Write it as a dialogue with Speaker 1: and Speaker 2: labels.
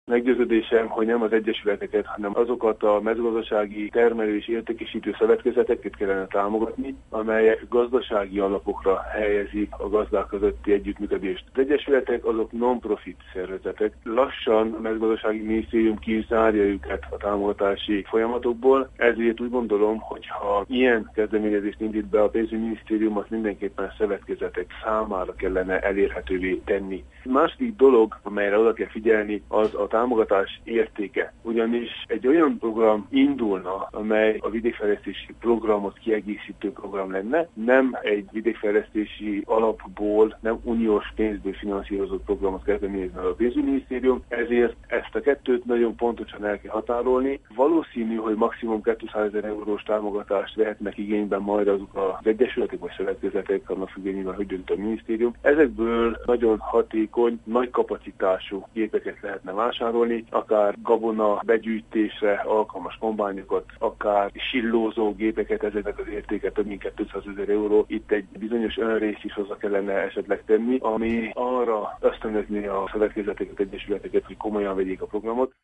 Speaker 1: Meggyőződésem, hogy nem az egyesületeket, hanem azokat a mezőgazdasági termelő és értékesítő szövetkezeteket kellene támogatni, amelyek gazdasági alapokra helyezik a gazdák közötti együttműködést. Az egyesületek azok non-profit szervezetek. Lassan a mezőgazdasági minisztérium kizárja őket a támogatási folyamatokból, ezért úgy gondolom, hogy ha ilyen kezdeményezést indít be a pénzügyminisztérium, az mindenképpen szövetkezetek számára kellene elérhetővé tenni. Második dolog, amelyre oda kell figyelni, az a támogatás értéke. Ugyanis egy olyan program indulna, amely a vidékfejlesztési programot kiegészítő program lenne, nem egy vidékfejlesztési alapból, nem uniós pénzből finanszírozott programot kezdeményezne a pénzügyminisztérium, ezért ezt a kettőt nagyon pontosan el kell határolni. Valószínű, hogy maximum 200 000 eurós támogatást vehetnek igényben majd azok az egyesületek vagy szövetkezetek, annak függvényében, hogy dönt a minisztérium. Ezekből nagyon hatékony, nagy kapacitású gépeket lehetne vásárolni, akár gabona begyűjtésre alkalmas kombányokat, akár sillózó gépeket, ezeknek az értéke több mint 200 000 euró. Itt egy bizonyos önrész is hozzá kellene esetleg tenni, ami arra ösztönözni a szövetkezeteket, egyesületeket, hogy komolyan vegyék a programot.